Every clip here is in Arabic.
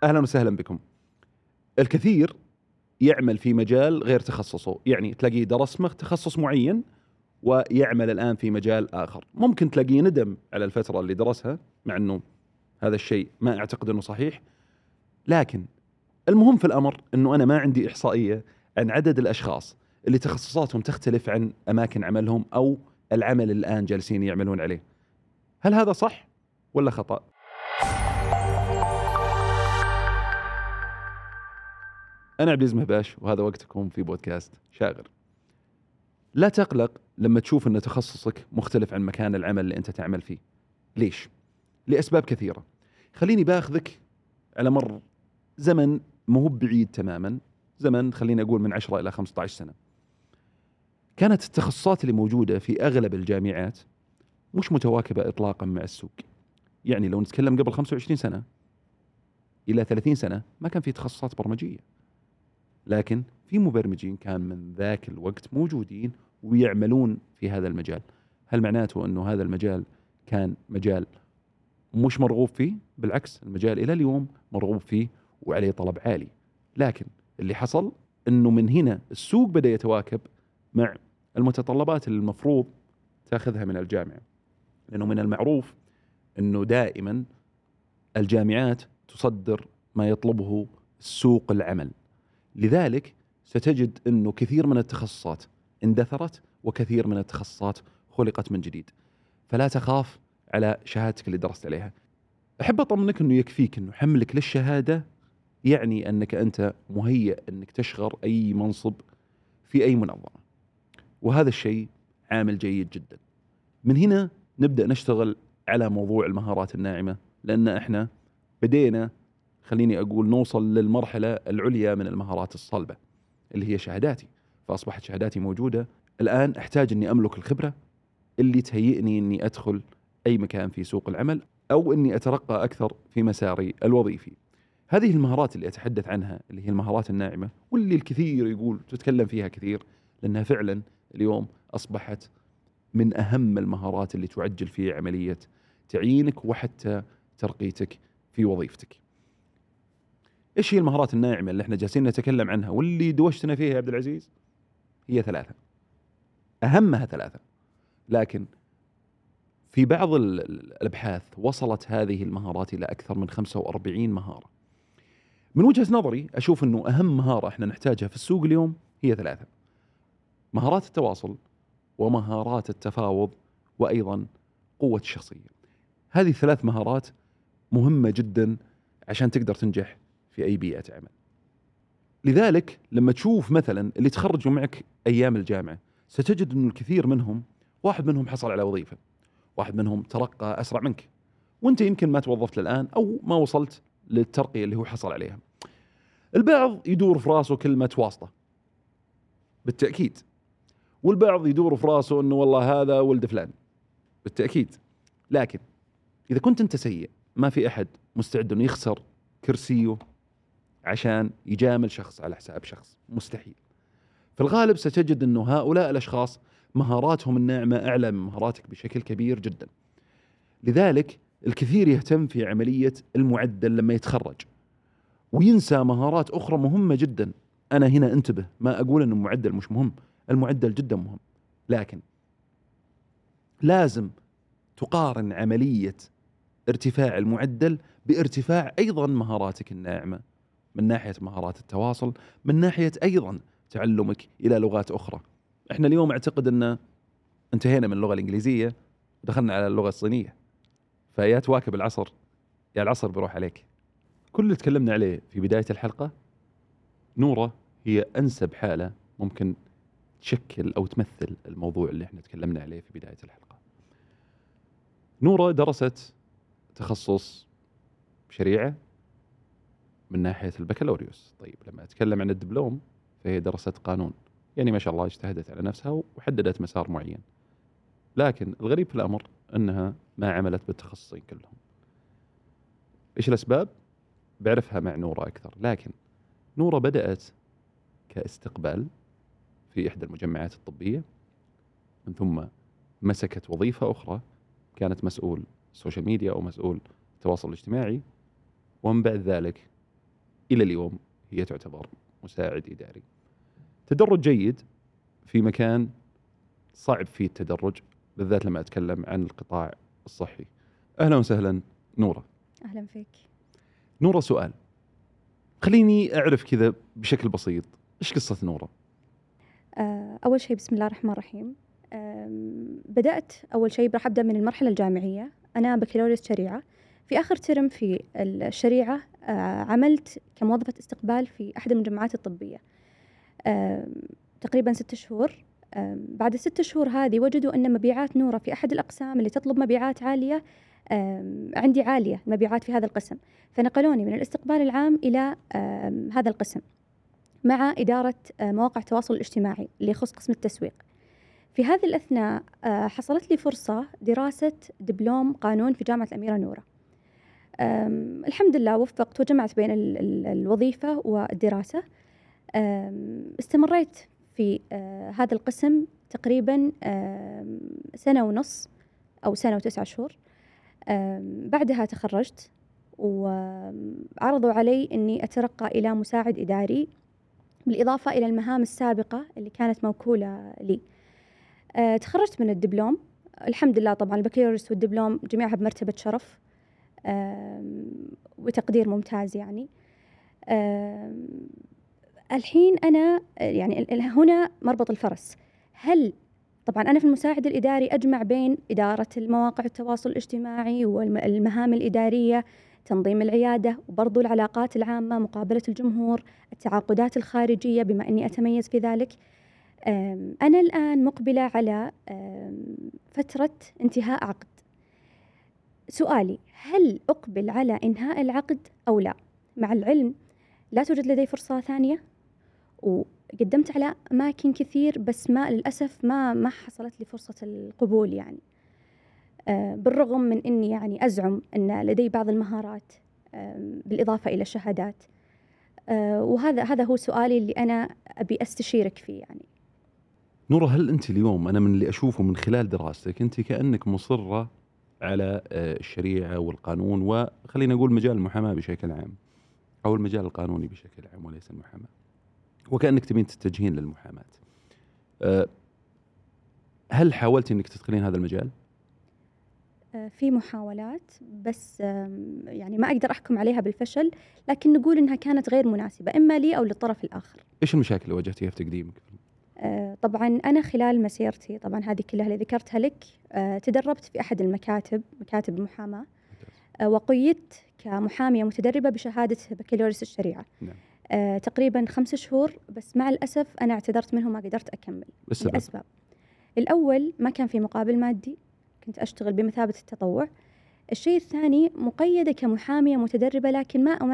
أهلا وسهلا بكم. الكثير يعمل في مجال غير تخصصه، يعني تلاقيه درس تخصص معين ويعمل الآن في مجال آخر. ممكن تلاقيه ندم على الفترة اللي درسها، مع أنه هذا الشيء ما أعتقد أنه صحيح. لكن المهم في الأمر أنه أنا ما عندي إحصائية عن عدد الأشخاص اللي تخصصاتهم تختلف عن أماكن عملهم أو العمل اللي الآن جالسين يعملون عليه. هل هذا صح ولا خطأ؟ أنا عبد العزيز مهباش، وهذا وقتكم في بودكاست شاغر. لا تقلق لما تشوف أن تخصصك مختلف عن مكان العمل اللي أنت تعمل فيه. ليش؟ لأسباب كثيرة. خليني باخذك على مر زمن مو بعيد تماما، زمن خليني أقول من 10 إلى 15 سنة. كانت التخصصات اللي موجودة في أغلب الجامعات مش متواكبة إطلاقا مع السوق. يعني لو نتكلم قبل 25 سنة إلى 30 سنة ما كان في تخصصات برمجية، لكن في مبرمجين كان من ذاك الوقت موجودين ويعملون في هذا المجال. هل معناته أنه هذا المجال كان مجال مش مرغوب فيه؟ بالعكس، المجال إلى اليوم مرغوب فيه وعليه طلب عالي. لكن اللي حصل أنه من هنا السوق بدأ يتواكب مع المتطلبات اللي المفروض تأخذها من الجامعة، لأنه من المعروف أنه دائما الجامعات تصدر ما يطلبه سوق العمل. لذلك ستجد أنه كثير من التخصصات اندثرت وكثير من التخصصات خلقت من جديد. فلا تخاف على شهادتك اللي درست عليها. أحب أطمنك أنه يكفيك أنه حملك للشهادة يعني أنك أنت مهيئ أنك تشغل أي منصب في أي منظمة، وهذا الشيء عامل جيد جدا. من هنا نبدأ نشتغل على موضوع المهارات الناعمة، لأن إحنا بدينا خليني أقول نوصل للمرحلة العليا من المهارات الصلبة اللي هي شهاداتي. فأصبحت شهاداتي موجودة الآن، أحتاج أني أملك الخبرة اللي تهيئني أني أدخل أي مكان في سوق العمل أو أني أترقى أكثر في مساري الوظيفي. هذه المهارات اللي أتحدث عنها اللي هي المهارات الناعمة، واللي الكثير يقول تتكلم فيها كثير، لأنها فعلا اليوم أصبحت من أهم المهارات اللي تعجل في عملية تعيينك وحتى ترقيتك في وظيفتك. إيش هي المهارات الناعمة اللي احنا جالسين نتكلم عنها واللي دوشتنا فيها يا عبد العزيز؟ هي 3، أهمها 3. لكن في بعض الأبحاث وصلت هذه المهارات إلى أكثر من 45 مهارة. من وجهة نظري أشوف أنه أهم مهارة احنا نحتاجها في السوق اليوم هي 3: مهارات التواصل، ومهارات التفاوض، وأيضا قوة الشخصية. هذه 3 مهارات مهمة جدا عشان تقدر تنجح في أي بيئة عمل. لذلك لما تشوف مثلا اللي تخرجوا معك أيام الجامعة ستجد أنه الكثير منهم، واحد منهم حصل على وظيفة، واحد منهم ترقى أسرع منك، وانت يمكن ما توظفت الآن أو ما وصلت للترقية اللي هو حصل عليها. البعض يدور في راسه كلمة واسطة بالتأكيد، والبعض يدور في راسه أنه والله هذا ولد فلان بالتأكيد. لكن إذا كنت أنت سيء ما في أحد مستعد أنه يخسر كرسيه عشان يجامل شخص على حساب شخص، مستحيل. في الغالب ستجد أنه هؤلاء الأشخاص مهاراتهم الناعمة أعلى من مهاراتك بشكل كبير جدا. لذلك الكثير يهتم في عملية المعدل لما يتخرج وينسى مهارات أخرى مهمة جدا. أنا هنا انتبه، ما أقول أن المعدل مش مهم، المعدل جدا مهم، لكن لازم تقارن عملية ارتفاع المعدل بارتفاع أيضا مهاراتك الناعمة، من ناحية مهارات التواصل، من ناحية أيضا تعلمك إلى لغات أخرى. إحنا اليوم أعتقد أن انتهينا من اللغة الإنجليزية ودخلنا على اللغة الصينية، فيا تواكب العصر يا العصر بيروح عليك. كل اللي تكلمنا عليه في بداية الحلقة، نورة هي أنسب حالة ممكن تشكل أو تمثل الموضوع اللي احنا تكلمنا عليه في بداية الحلقة. نورة درست تخصص شريعة من ناحية البكالوريوس. طيب لما أتكلم عن الدبلوم فهي درست قانون، يعني ما شاء الله اجتهدت على نفسها وحددت مسار معين. لكن الغريب في الأمر أنها ما عملت بالتخصصين كلهم. إيش الأسباب؟ بعرفها مع نورة أكثر. لكن نورة بدأت كاستقبال في إحدى المجمعات الطبية، من ثم مسكت وظيفة أخرى كانت مسؤول السوشيال ميديا أو مسؤول التواصل الاجتماعي، ومن بعد ذلك إلى اليوم هي تعتبر مساعد إداري. تدرج جيد في مكان صعب فيه التدرج، بالذات لما أتكلم عن القطاع الصحي. أهلا وسهلا نورة. أهلا فيك. نورة، سؤال خليني أعرف كذا بشكل بسيط، إيش قصة نورة؟ أول شيء بسم الله الرحمن الرحيم. بدأت أول شيء راح أبدأ من المرحلة الجامعية. أنا بكالوريوس شريعة. في آخر ترم في الشريعة عملت كموظفة استقبال في أحد المجمعات الطبية تقريبا 6 شهور. بعد 6 شهور هذه وجدوا أن مبيعات نورة في أحد الأقسام اللي تطلب مبيعات عالية عندي عالية المبيعات في هذا القسم، فنقلوني من الاستقبال العام إلى هذا القسم مع إدارة مواقع التواصل الاجتماعي اللي يخص قسم التسويق. في هذه الأثناء حصلت لي فرصة دراسة دبلوم قانون في جامعة الأميرة نورة. الحمد لله وفقت وجمعت بين الوظيفة والدراسة. استمريت في هذا القسم تقريبا 1.5 سنة أو 1.9 شهور. بعدها تخرجت وعرضوا علي أني أترقى إلى مساعد إداري بالإضافة إلى المهام السابقة اللي كانت موكولة لي. تخرجت من الدبلوم الحمد لله. طبعا البكالوريوس والدبلوم جميعها بمرتبة شرف وتقدير ممتاز يعني. الحين أنا يعني هنا مربط الفرس. هل طبعا أنا في المساعد الإداري أجمع بين إدارة المواقع التواصل الاجتماعي والمهام الإدارية، تنظيم العيادة، وبرضو العلاقات العامة، مقابلة الجمهور، التعاقدات الخارجية بما أني أتميز في ذلك. أنا الآن مقبلة على فترة انتهاء عقد. سؤالي هل أقبل على إنهاء العقد أو لا؟ مع العلم لا توجد لدي فرصة ثانية، وقدمت على أماكن كثير بس للأسف ما حصلت لي فرصة القبول يعني. بالرغم من أني يعني أزعم أن لدي بعض المهارات بالإضافة إلى الشهادات. وهذا هو سؤالي اللي أنا أبي أستشيرك فيه يعني. نورة، هل أنت اليوم، أنا من اللي أشوفه من خلال دراستك، أنت كأنك مصرة على الشريعة والقانون، وخلينا نقول مجال المحاماة بشكل عام أو المجال القانوني بشكل عام وليس المحاماة، وكأنك تبين تتجهين للمحاماة. هل حاولت أنك تدخلين هذا المجال؟ في محاولات بس يعني ما أقدر أحكم عليها بالفشل، لكن نقول إنها كانت غير مناسبة إما لي أو للطرف الآخر. إيش المشاكل اللي واجهتيها في تقديمك؟ طبعا أنا خلال مسيرتي طبعا هذه كلها اللي ذكرتها لك تدربت في أحد مكاتب المحاماة، وقيدت كمحامية متدربة بشهادة بكالوريوس الشريعة. نعم. تقريبا 5 شهور، بس مع الأسف أنا اعتذرت منه ما قدرت أكمل لأسباب. الأول ما كان في مقابل مادي، كنت أشتغل بمثابة التطوع. الشيء الثاني مقيدة كمحامية متدربة لكن ما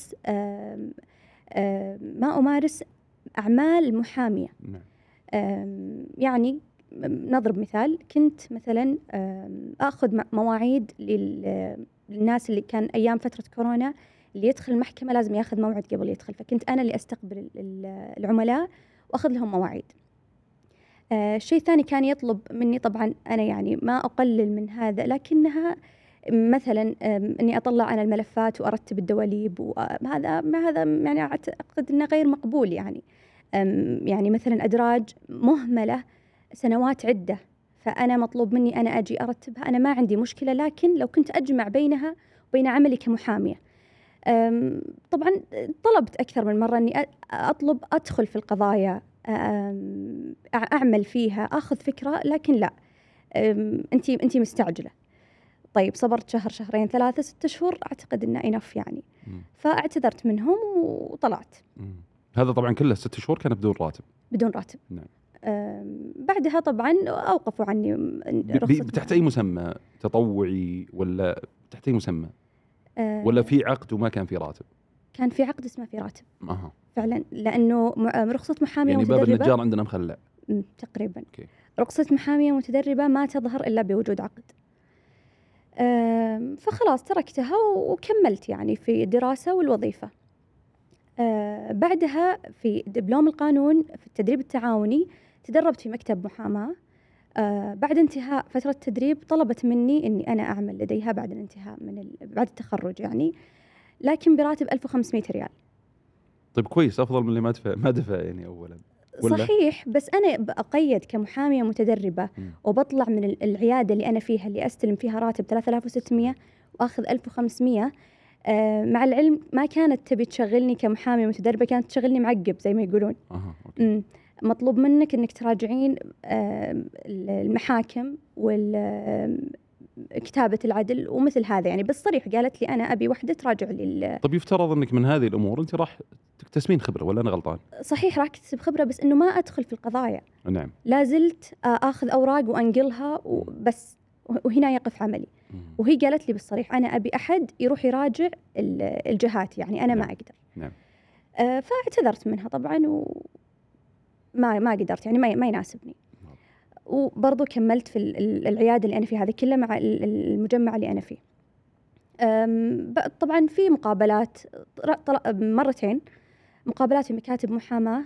أمارس أعمال محامية. نعم. يعني نضرب مثال، كنت مثلا أخذ مواعيد للناس اللي كان أيام فترة كورونا اللي يدخل المحكمة لازم يأخذ موعد قبل يدخل، فكنت أنا اللي أستقبل العملاء وأخذ لهم مواعيد. الشيء الثاني كان يطلب مني، طبعا أنا يعني ما أقلل من هذا، لكنها مثلا أني أطلع أنا الملفات وأرتب الدواليب، وهذا يعني أعتقد أنه غير مقبول يعني. يعني مثلا أدراج مهملة سنوات عدة، فأنا مطلوب مني أنا أجي أرتبها. أنا ما عندي مشكلة، لكن لو كنت أجمع بينها وبين عملي كمحامية. طبعا طلبت أكثر من مرة أني أطلب أدخل في القضايا، أعمل فيها، أخذ فكرة، لكن لا، أنتي مستعجلة. طيب صبرت شهر، شهرين، 3، 6 شهور، أعتقد إنه إنف يعني. فاعتذرت منهم وطلعت. هذا طبعا كله 6 شهور كان بدون راتب. نعم. بعدها طبعا أوقفوا عني رخصة. تحت أي مسمى؟ تطوعي ولا تحت أي مسمى؟ ولا في عقد وما كان في راتب؟ كان في عقد اسمه في راتب. فعلا، لأنه رخصة محامية يعني متدربة. باب النجار عندنا مخلع تقريبا. أوكي. رخصة محامية متدربة ما تظهر إلا بوجود عقد. فخلاص تركتها وكملت يعني في الدراسة والوظيفة. بعدها في دبلوم القانون في التدريب التعاوني تدربت في مكتب محاماة. بعد انتهاء فترة التدريب طلبت مني إني أنا أعمل لديها بعد الانتهاء بعد التخرج يعني، لكن براتب 1500 ريال. طيب كويس، افضل من اللي ما دفع يعني اولا. ولا؟ صحيح، بس أنا بأقيد كمحامية متدربة مم. وبطلع من العيادة اللي أنا فيها اللي أستلم فيها راتب 3600 وأخذ 1500. مع العلم ما كانت تبي تشغلني كمحامية متدربة، كانت تشغلني معقب زي ما يقولون. أوكي. مطلوب منك أنك تراجعين المحاكم كتابة العدل ومثل هذا يعني بالصريح. قالت لي أنا أبي وحدة تراجع لي. طب يفترض أنك من هذه الأمور أنت راح تكتسبين خبرة، ولا أنا غلطان؟ صحيح، راح أكتسب خبرة، بس إنه ما أدخل في القضايا. نعم. لازلت أخذ أوراق وأنقلها وبس، وهنا يقف عملي. وهي قالت لي بالصريح أنا أبي أحد يروح يراجع الجهات، يعني أنا نعم. ما أقدر. نعم. فاعتذرت منها طبعا، وما قدرت يعني ما يناسبني. وبرضو كملت في العيادة اللي أنا فيها هذه كلها مع المجمع اللي أنا فيه. طبعا في مقابلات مرتين، مقابلات في مكاتب محاماة.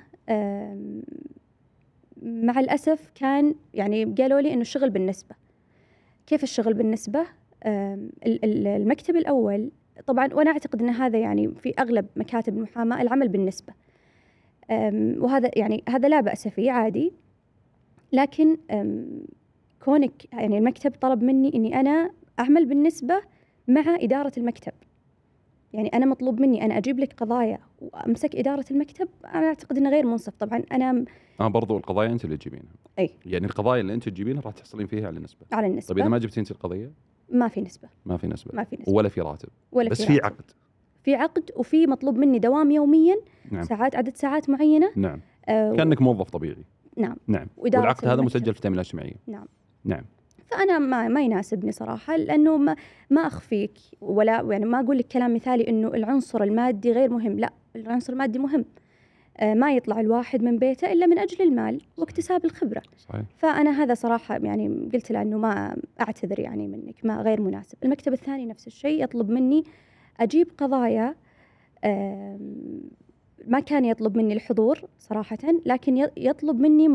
مع الأسف كان يعني قالوا لي إنه الشغل بالنسبة. كيف الشغل بالنسبة؟ المكتب الأول طبعا، وأنا أعتقد أن هذا يعني في أغلب مكاتب المحاماة العمل بالنسبة، وهذا يعني هذا لا بأس فيه عادي. لكن كونك يعني المكتب طلب مني إني أنا أعمل بالنسبة مع إدارة المكتب. يعني أنا مطلوب مني أنا أجيب لك قضايا وأمسك إدارة المكتب. أنا أعتقد إنه غير منصف طبعا. أنا برضو القضايا أنت اللي تجيبينها. أي يعني القضايا اللي أنت تجيبينها راح تحصلين فيها على النسبة. على النسبة. طيب إذا ما جبتي أنت القضية ما في نسبة. ما في نسبة. ما في نسبة. ولا في راتب. ولا بس في في راتب. عقد. في عقد، وفي مطلوب مني دوام يوميا. نعم. ساعات، عدد ساعات معينة. نعم. كأنك موظف طبيعي. نعم. نعم. والعقد هذا مسجل في التأمينات الاجتماعية. نعم. نعم. فأنا ما يناسبني صراحة، لأنه ما أخفيك ولا يعني ما أقول لك كلام مثالي إنه العنصر المادي غير مهم. لا، العنصر المادي مهم. ما يطلع الواحد من بيته إلا من أجل المال واكتساب الخبرة. صحيح. فأنا هذا صراحة يعني قلت له إنه ما أعتذر يعني منك، ما غير مناسب. المكتب الثاني نفس الشيء، يطلب مني أجيب قضايا. ما كان يطلب مني الحضور صراحة، لكن يطلب مني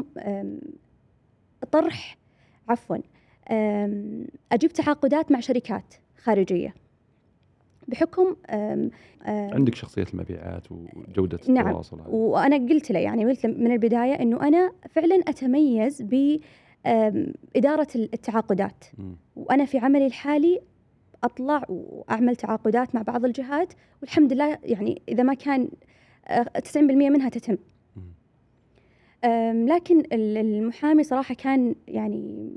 طرح، عفوا، أجيب تعاقدات مع شركات خارجية بحكم عندك شخصية المبيعات وجودة نعم. التواصل. وأنا قلت له يعني قلت من البداية إنه أنا فعلا أتميز بإدارة التعاقدات. وأنا في عملي الحالي أطلع وأعمل تعاقدات مع بعض الجهات، والحمد لله يعني إذا ما كان 90% منها تتم. لكن المحامي صراحة كان يعني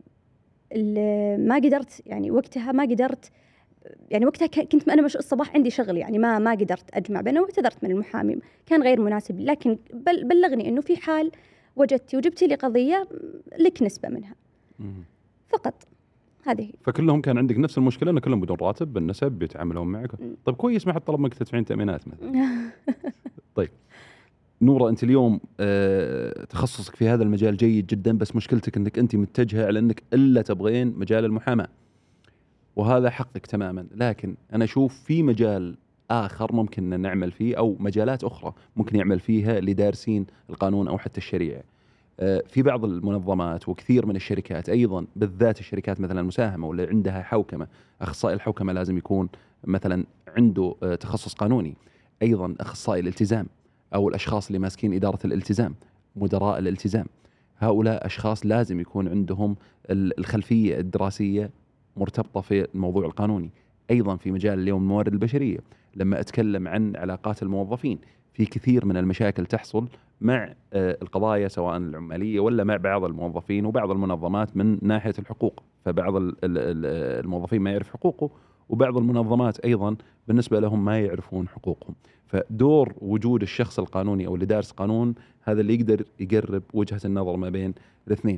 ما قدرت، يعني وقتها ما قدرت، يعني وقتها كنت أنا الصباح عندي شغل، يعني ما قدرت أجمع بينه، واعتذرت من المحامي، كان غير مناسب. لكن بلغني إنه في حال وجدتي وجبتي لي قضية لك نسبة منها فقط. هذه. فكلهم كان عندك نفس المشكلة، أن كلهم بدون راتب بالنسب بيتعاملون معك. طيب كويس، ما حد طلب منك تدفعين تأمينات مثلا. طيب نورة، أنت اليوم تخصصك في هذا المجال جيد جدا، بس مشكلتك أنك أنت متجهة على أنك إلا تبغين مجال المحاماة، وهذا حقك تماما. لكن أنا أشوف في مجال آخر ممكن نعمل فيه، أو مجالات أخرى ممكن يعمل فيها لدارسين القانون أو حتى الشريعة. في بعض المنظمات وكثير من الشركات أيضا، بالذات الشركات مثلا المساهمة واللي عندها حوكمة، أخصائي الحوكمة لازم يكون مثلا عنده تخصص قانوني. أيضا أخصائي الالتزام، أو الأشخاص اللي ماسكين إدارة الالتزام، مدراء الالتزام، هؤلاء أشخاص لازم يكون عندهم الخلفية الدراسية مرتبطة في الموضوع القانوني. أيضا في مجال اليوم الموارد البشرية، لما أتكلم عن علاقات الموظفين، في كثير من المشاكل تحصل مع القضايا سواء العمالية ولا مع بعض الموظفين وبعض المنظمات من ناحية الحقوق. فبعض الموظفين ما يعرف حقوقه، وبعض المنظمات أيضا بالنسبة لهم ما يعرفون حقوقهم. فدور وجود الشخص القانوني أو اللي دارس قانون هذا اللي يقدر يقرب وجهة النظر ما بين الاثنين.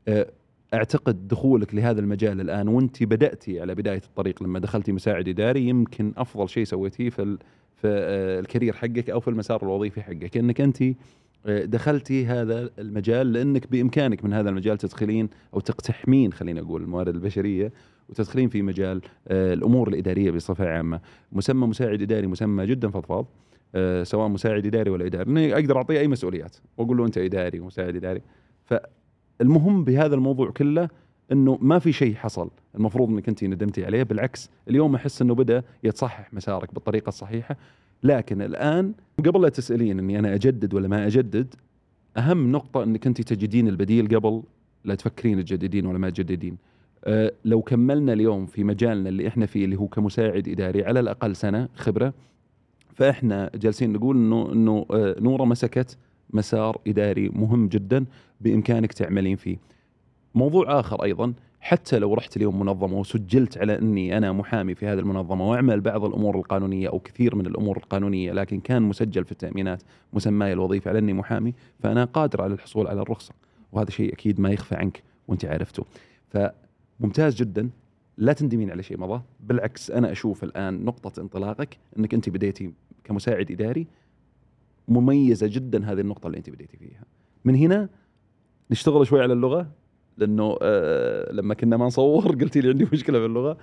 أعتقد دخولك لهذا المجال الآن وانت بدأتي على بداية الطريق، لما دخلتي مساعد إداري، يمكن أفضل شيء سويتيه في الكارير حقك أو في المسار الوظيفي حقك، أنك أنت دخلتي هذا المجال لأنك بإمكانك من هذا المجال تدخلين أو تقتحمين، خلينا أقول، الموارد البشرية، وتدخلين في مجال الأمور الإدارية بصفة عامة. مسمى مساعد إداري مسمى جدا فضفاض، سواء مساعد إداري ولا إداري، أنا أقدر أعطيه أي مسؤوليات وأقول له أنت إداري ومساعد إداري. فالمهم بهذا الموضوع كله أنه ما في شيء حصل المفروض أنك أنت ندمتي عليه، بالعكس اليوم أحس أنه بدأ يتصحح مسارك بالطريقة الصحيحة. لكن الآن قبل لا تسألين أني أنا أجدد ولا ما أجدد، أهم نقطة أنك أنت تجدين البديل قبل لا تفكرين تجددين ولا ما تجددين. لو كملنا اليوم في مجالنا اللي إحنا فيه اللي هو كمساعد إداري على الأقل سنة خبرة، فإحنا جالسين نقول إنه نورة مسكت مسار إداري مهم جدا بإمكانك تعملين فيه. موضوع آخر أيضا، حتى لو رحت اليوم منظمة وسجلت على أني أنا محامي في هذه المنظمة وأعمل بعض الأمور القانونية أو كثير من الأمور القانونية، لكن كان مسجل في التأمينات مسماي الوظيفي على أني محامي، فأنا قادر على الحصول على الرخصة، وهذا شيء أكيد ما يخفى عنك وأنت عرفته. فممتاز جدا، لا تندمين على شيء مضى، بالعكس أنا أشوف الآن نقطة انطلاقك أنك أنت بديتي كمساعد إداري مميزة جدا، هذه النقطة اللي أنت بديتي فيها. من هنا نشتغل شوي على اللغة، لأنه لما كنا ما نصور قلتي لي عندي مشكلة في اللغة.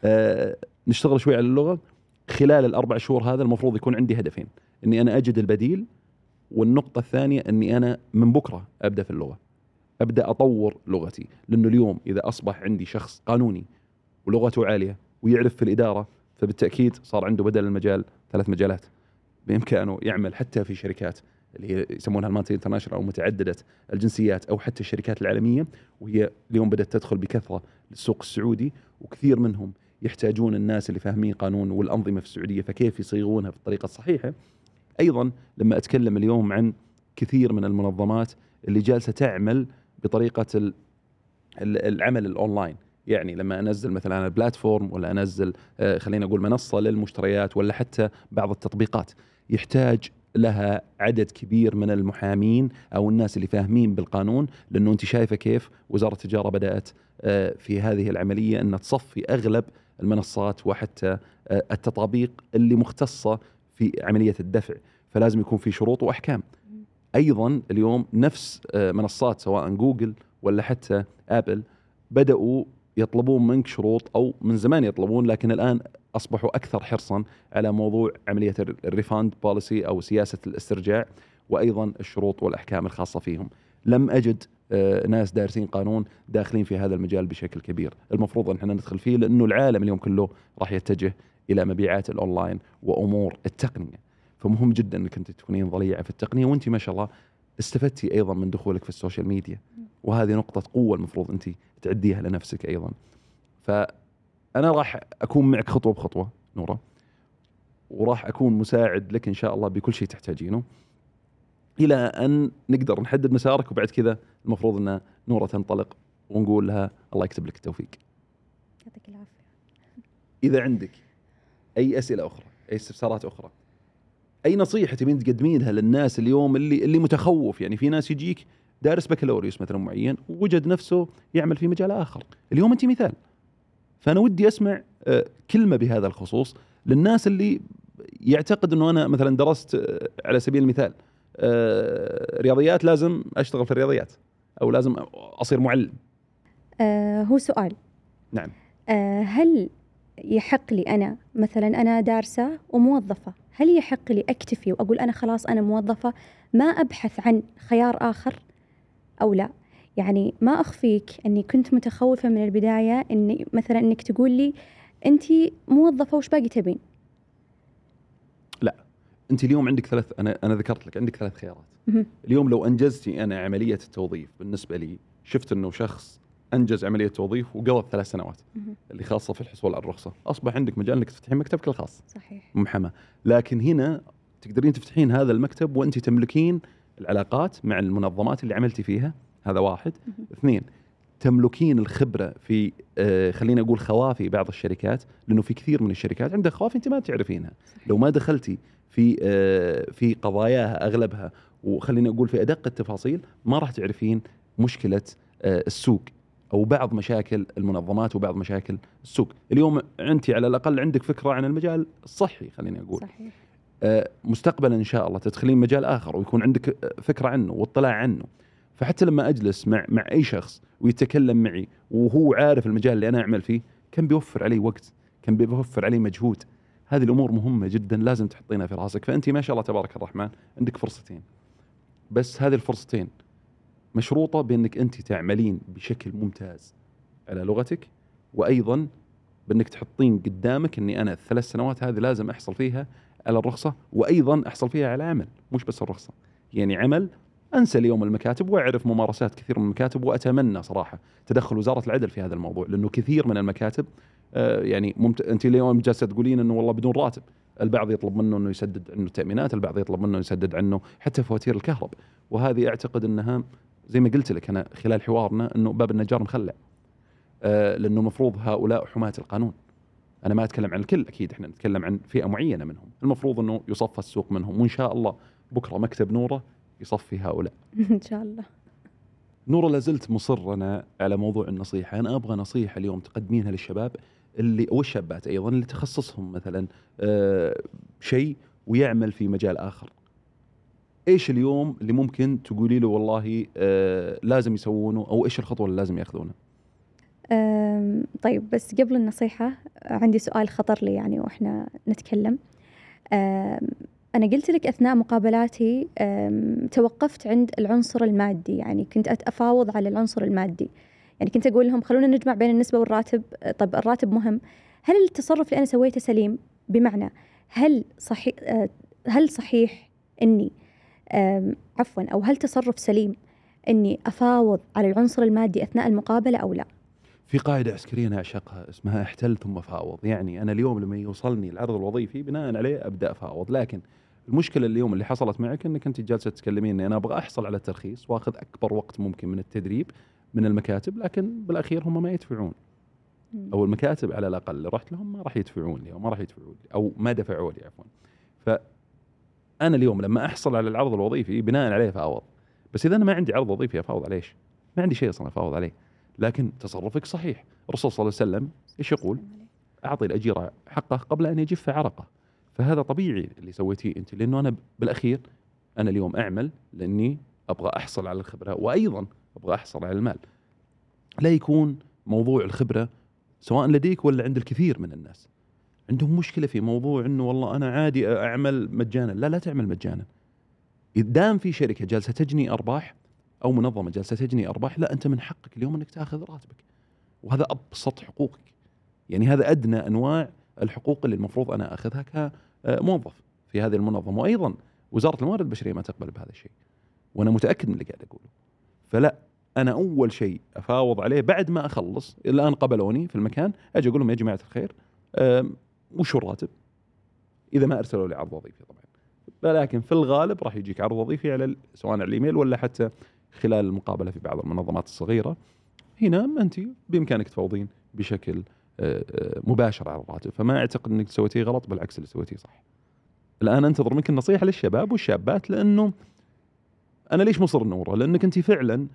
نشتغل شوي على اللغة. خلال ال4 شهور هذا المفروض يكون عندي هدفين، أني أنا أجد البديل، والنقطة الثانية أني أنا من بكرة أبدأ في اللغة، أبدأ أطور لغتي. لأنه اليوم إذا أصبح عندي شخص قانوني ولغته عالية ويعرف في الإدارة، فبالتأكيد صار عنده بدل المجال 3 مجالات بإمكانه يعمل حتى في شركات اللي هي يسمونها المالتي انترناشونال أو متعددة الجنسيات، أو حتى الشركات العالمية، وهي اليوم بدأت تدخل بكثرة للسوق السعودي، وكثير منهم يحتاجون الناس اللي فاهمين قانون والأنظمة في السعودية، فكيف يصيغونها بالطريقة الصحيحة. أيضا لما أتكلم اليوم عن كثير من المنظمات اللي جالسة تعمل بطريقة العمل الأونلاين، يعني لما أنزل مثلا أنا بلاتفورم ولا أنزل خلينا أقول منصة للمشتريات ولا حتى بعض التطبيقات، يحتاج لها عدد كبير من المحامين أو الناس اللي فاهمين بالقانون. لأنه أنت شايفة كيف وزارة التجارة بدأت في هذه العملية أن تصفي أغلب المنصات وحتى التطابيق اللي مختصة في عملية الدفع، فلازم يكون في شروط وأحكام. أيضا اليوم نفس منصات سواء جوجل ولا حتى آبل بدأوا يطلبون منك شروط، أو من زمان يطلبون، لكن الآن أصبحوا أكثر حرصا على موضوع عملية الريفاند بوليسي أو سياسة الاسترجاع، وأيضا الشروط والأحكام الخاصة فيهم. لم أجد ناس دارسين قانون داخلين في هذا المجال بشكل كبير. المفروض أن احنا ندخل فيه، لأنه العالم اليوم كله راح يتجه إلى مبيعات الأونلاين وأمور التقنية، فمهم جدا أنك أنت تكونين ضليعة في التقنية. وأنت ما شاء الله استفدتي أيضا من دخولك في السوشيال ميديا، وهذه نقطة قوة المفروض أنت تعديها لنفسك أيضا. فأنا راح أكون معك خطوة بخطوة نورة، وراح أكون مساعد لك إن شاء الله بكل شيء تحتاجينه، إلى أن نقدر نحدد مسارك. وبعد كذا المفروض أن نورة تنطلق ونقول لها الله يكتب لك التوفيق. يعطيك العافية. إذا عندك أي أسئلة أخرى، أي استفسارات أخرى، أي نصيحة تبين تقدمينها للناس اليوم اللي متخوف، يعني في ناس يجيك دارس بكالوريوس مثلا معين ووجد نفسه يعمل في مجال آخر، اليوم أنت مثال. فأنا ودي أسمع كلمة بهذا الخصوص للناس اللي يعتقد أنه أنا مثلا درست على سبيل المثال رياضيات، لازم أشتغل في الرياضيات أو لازم أصير معلم. هو سؤال. نعم. هل يحق لي أنا مثلا أنا دارسة وموظفة، هل يحق لي أكتفي وأقول أنا خلاص أنا موظفة ما أبحث عن خيار آخر أو لا؟ يعني ما أخفيك أني كنت متخوفة من البداية إني مثلا إنك تقول لي أنتي موظفة وش باقي تبين؟ لا، أنت اليوم عندك أنا ذكرت لك عندك 3 خيارات. اليوم لو أنجزتي أنا عملية التوظيف، بالنسبة لي شفت أنه شخص أنجز عملية توظيف وقضى 3 سنوات اللي خاصة في الحصول على الرخصة، أصبح عندك مجال أنك تفتحين مكتبك الخاص. صحيح. محاماة. لكن هنا تقدرين تفتحين هذا المكتب وأنت تملكين العلاقات مع المنظمات اللي عملتي فيها، هذا 1. 2، تملكين الخبرة في خلينا أقول خوافي بعض الشركات، لأنه في كثير من الشركات عندها خوافي أنت ما تعرفينها. صحيح. لو ما دخلتي في قضاياها أغلبها، وخلينا أقول في أدق التفاصيل، ما راح تعرفين مشكلة السوق أو بعض مشاكل المنظمات وبعض مشاكل السوق. اليوم أنت على الأقل عندك فكرة عن المجال الصحي، خليني أقول. صحيح. مستقبلا إن شاء الله تدخلين مجال آخر ويكون عندك فكرة عنه واطلاع عنه. فحتى لما أجلس مع أي شخص ويتكلم معي وهو عارف المجال اللي أنا أعمل فيه، كان بيوفر علي وقت، كان بيوفر علي مجهود. هذه الأمور مهمة جدا لازم تحطينها في راسك. فأنت ما شاء الله تبارك الرحمن عندك فرصتين، بس هذه الفرصتين مشروطة بأنك أنت تعملين بشكل ممتاز على لغتك، وأيضا بأنك تحطين قدامك أني أنا 3 سنوات هذه لازم أحصل فيها على الرخصة، وأيضا أحصل فيها على عمل، مش بس الرخصة. يعني عمل أنسى اليوم المكاتب وأعرف ممارسات كثير من المكاتب، وأتمنى صراحة تدخل وزارة العدل في هذا الموضوع، لأنه كثير من المكاتب يعني أنت اليوم جالسة تقولين أنه والله بدون راتب، البعض يطلب منه أنه يسدد عنه التأمينات، البعض يطلب منه يسدد عنه حتى فواتير الكهرب، وهذه أعتقد أنها زي ما قلت لك أنا خلال حوارنا أنه باب النجار مخلع، لأنه مفروض هؤلاء حماة القانون. أنا ما أتكلم عن الكل، أكيد إحنا نتكلم عن فئة معينة منهم، المفروض أنه يصفى السوق منهم، وإن شاء الله بكرة مكتب نورة يصفي هؤلاء إن شاء الله. نورة، لازلت مصر أنا على موضوع النصيحة. أنا أبغى نصيحة اليوم تقدمينها للشباب اللي والشابات أيضا اللي تخصصهم مثلا شيء ويعمل في مجال آخر. إيش اليوم اللي ممكن تقولي له والله لازم يسوونه، أو إيش الخطوة اللي لازم يأخذونها؟ طيب، بس قبل النصيحة عندي سؤال خطر لي يعني وإحنا نتكلم. أنا قلت لك أثناء مقابلاتي توقفت عند العنصر المادي، يعني كنت أفاوض على العنصر المادي، يعني كنت أقول لهم خلونا نجمع بين النسبة والراتب. طب الراتب مهم، هل التصرف اللي أنا سويته سليم؟ بمعنى هل صحيح إني عفوا، أو هل تصرف سليم إني أفاوض على العنصر المادي أثناء المقابلة أو لا؟ في قاعدة عسكرية أنا أعشقها اسمها احتل ثم فاوض. يعني أنا اليوم لما يوصلني العرض الوظيفي بناء عليه أبدأ أفاوض، لكن المشكلة اليوم اللي حصلت معك أنك أنت جالسة تتكلمين أني أنا أبغى أحصل على الترخيص وأخذ أكبر وقت ممكن من التدريب من المكاتب، لكن بالأخير هم ما يدفعون، أو المكاتب على الأقل اللي رحت لهم ما راح يدفعون لي، أو ما راح يدفعون لي، أو ما دفعوا لي عفوا. فأنا اليوم لما أحصل على العرض الوظيفي بناء عليه فاوض، بس إذا أنا ما عندي عرض وظيفي أفاوض عليه، ما عندي شيء أصلا أفاوض عليه. لكن تصرفك صحيح، الرسول صلى الله عليه وسلم إيش يقول؟ أعطي الأجير حقه قبل أن يجف عرقه. فهذا طبيعي اللي سويتيه أنت، لأنه أنا بالأخير أنا اليوم أعمل لأني أبغى أحصل على الخبرة، وأيضا أبغى أحصل على المال. لا يكون موضوع الخبرة سواء لديك ولا عند الكثير من الناس عندهم مشكلة في موضوع أنه والله أنا عادي أعمل مجانا. لا تعمل مجانا. إذا في شركة جالسة تجني أرباح أو منظمة جالسة تجني أرباح، لا، أنت من حقك اليوم أنك تأخذ راتبك، وهذا أبسط حقوقك. يعني هذا أدنى أنواع الحقوق اللي المفروض أنا أخذها كموظف في هذه المنظمة. وأيضا وزارة الموارد البشرية ما تقبل بهذا الشيء، وأنا متأكد من اللي قاعد أقوله. فلا، أنا أول شيء أفاوض عليه بعد ما أخلص، الآن قبلوني في المكان، أجي أقول لهم يا جماعة الخير وشو الراتب؟ إذا ما أرسلوا لي عرض وظيفي طبعا، لكن في الغالب راح يجيك عرض وظيفي على سواء على الإيميل ولا حتى خلال المقابلة في بعض المنظمات الصغيرة. هنا أنت بإمكانك تفوضين بشكل مباشر على الراتب، فما أعتقد أنك سويتيه غلط، بالعكس اللي سويتيه صح. الآن أنتظر منك النصيحة للشباب والشابات، لأنه أنا ليش مصر نورة؟ لأنك أنت فعلا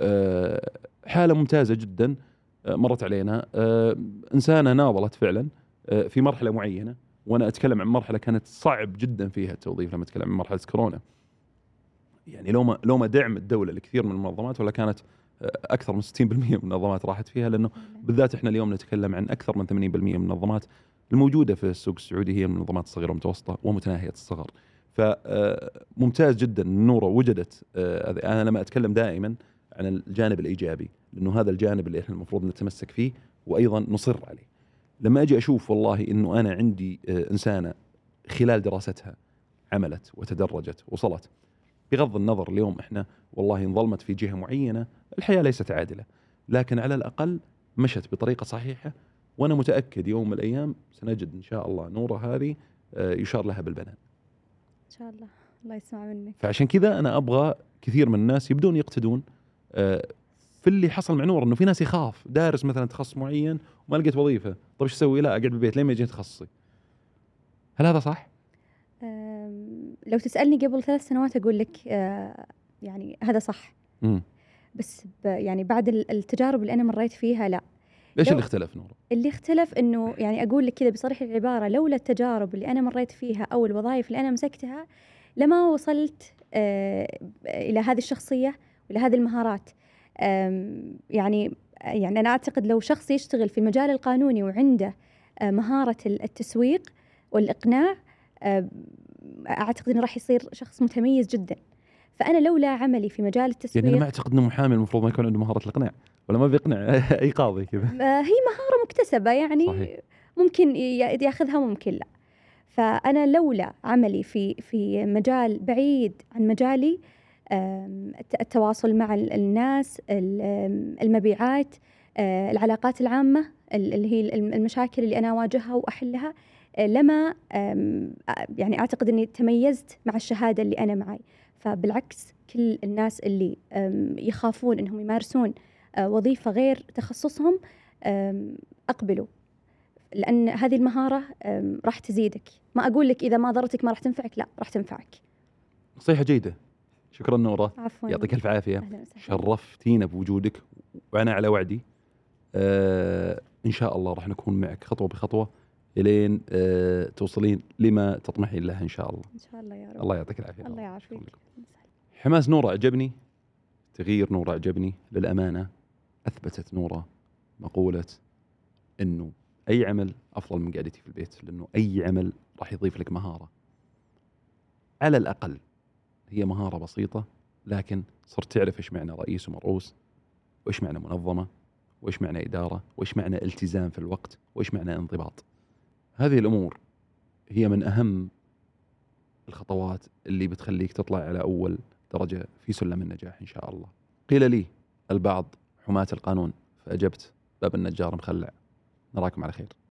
حالة ممتازة جدا مرت علينا، إنسانة ناضلت فعلا في مرحلة معينة، وأنا أتكلم عن مرحلة كانت صعب جدا فيها التوظيف لما أتكلم عن مرحلة كورونا. يعني لو ما دعم الدولة لكثير من المنظمات، ولا كانت أكثر من 60% من المنظمات راحت فيها، لأنه بالذات إحنا اليوم نتكلم عن أكثر من 80% من المنظمات الموجودة في السوق السعودي هي المنظمات الصغيرة والمتوسطة ومتناهية الصغر. فممتاز جدا نورة وجدت. أنا لما أتكلم دائما عن الجانب الإيجابي، لأنه هذا الجانب اللي إحنا المفروض نتمسك فيه وأيضا نصر عليه. لما أجي أشوف والله إنه أنا عندي إنسانة خلال دراستها عملت وتدرجت وصلت، بغض النظر اليوم إحنا والله انظلمت في جهة معينة، الحياة ليست عادلة، لكن على الأقل مشت بطريقة صحيحة، وأنا متأكد يوم من الأيام سنجد إن شاء الله نورة هذه يشار لها بالبنان إن شاء الله. الله يسمع منك. فعشان كذا أنا أبغى كثير من الناس يبدون يقتدون في اللي حصل مع نور. إنه في ناس يخاف دارس مثلا تخصص معين وما لقيت وظيفة، طيب إيش أسوي؟ لا، أقعد بالبيت لين ما يجي تخصصي. هل هذا صح؟ لو تسألني قبل 3 سنوات أقول لك يعني هذا صح. بس يعني بعد التجارب اللي أنا مريت فيها لا. إيش اللي اختلف نور؟ اللي اختلف إنه يعني أقول لك كذا بصريح العبارة، لولا التجارب اللي أنا مريت فيها أو الوظائف اللي أنا مسكتها لما وصلت إلى هذه الشخصية وإلى هذه المهارات. يعني أنا أعتقد لو شخص يشتغل في المجال القانوني وعنده مهارة التسويق والإقناع، أعتقد إنه راح يصير شخص متميز جدا. فأنا لولا عملي في مجال التسويق، يعني أنا ما أعتقد إنه محامي المفروض ما يكون عنده مهارة الإقناع، ولا ما بيقنع أي قاضي كذا. هي مهارة مكتسبة يعني. صحيح. ممكن ياخذها وممكن لا. فأنا لولا عملي في مجال بعيد عن مجالي، التواصل مع الناس، المبيعات، العلاقات العامة اللي هي المشاكل اللي أنا أواجهها وأحلها، لما يعني أعتقد أني تميزت مع الشهادة اللي أنا معي. فبالعكس كل الناس اللي يخافون أنهم يمارسون وظيفة غير تخصصهم أقبلوا، لأن هذه المهارة راح تزيدك. ما أقول لك إذا ما ضرتك ما راح تنفعك، لا راح تنفعك. نصيحة جيدة. شكرا نورة. عفوا. يعطيك ألف عافية. أهلا وسهلا. شرفتينا بوجودك، وأنا على وعدي إن شاء الله راح نكون معك خطوة بخطوة إلين توصلين لما تطمحين له إن شاء الله. إن شاء الله يا رب. الله يعطيك العافية. الله يعافيك. حماس نورة عجبني، تغيير نورة عجبني. للأمانة أثبتت نورة مقولة إنه أي عمل أفضل من قعدتي في البيت، لأنه أي عمل راح يضيف لك مهارة، على الأقل هي مهارة بسيطة، لكن صرت تعرف إيش معنى رئيس ومرؤوس، وإيش معنى منظمة، وإيش معنى إدارة، وإيش معنى التزام في الوقت، وإيش معنى انضباط. هذه الأمور هي من أهم الخطوات اللي بتخليك تطلع على أول درجة في سلم النجاح إن شاء الله. قيل لي البعض حماة القانون، فأجبت باب النجار مخلع. نراكم على خير.